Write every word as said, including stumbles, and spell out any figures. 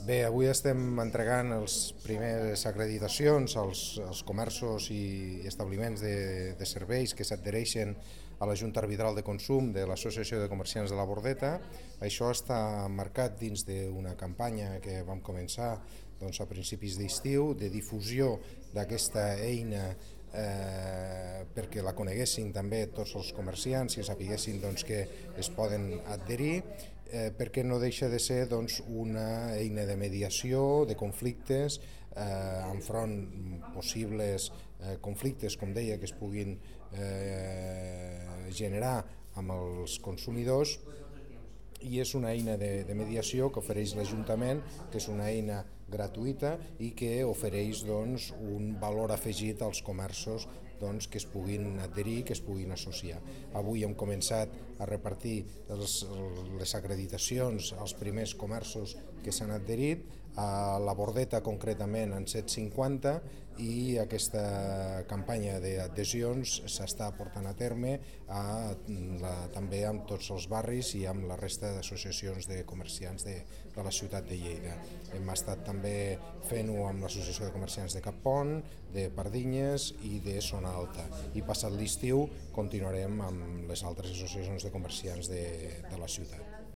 Bé, avui estem entregant les primeres acreditacions als, als comerços i establiments de, de serveis que s'adhereixen a la Junta Arbitral de Consum de l'Associació de Comerciants de la Bordeta. Això està marcat dins d'una campanya que vam començar doncs, a principis d'estiu, de difusió d'aquesta eina eh, perquè la coneguessin també tots els comerciants i sapiguessin doncs, que es poden adherir, eh, perquè no deixa de ser doncs, una eina de mediació, de conflictes, eh, enfront possibles eh, conflictes, com deia, que es puguin eh, generar amb els consumidors, i és una eina de, de mediació que ofereix l'Ajuntament, que és una eina gratuïta i que ofereix doncs, un valor afegit als comerços doncs, que es puguin adherir, que es puguin associar. Avui hem començat a repartir els, les acreditacions als primers comerços que s'han adherit, a la Bordeta concretament en set cents cinquanta, i aquesta campanya d'adhesions s'està portant a terme a, la, també amb tots els barris i amb la resta d'associacions de comerciants de, de la ciutat de Lleida. Hem estat també fent-ho amb l'Associació de Comerciants de Cappont, de Pardinyes i de Zona Alta. I passat l'estiu continuarem amb les altres associacions de comerciants de, de la ciutat.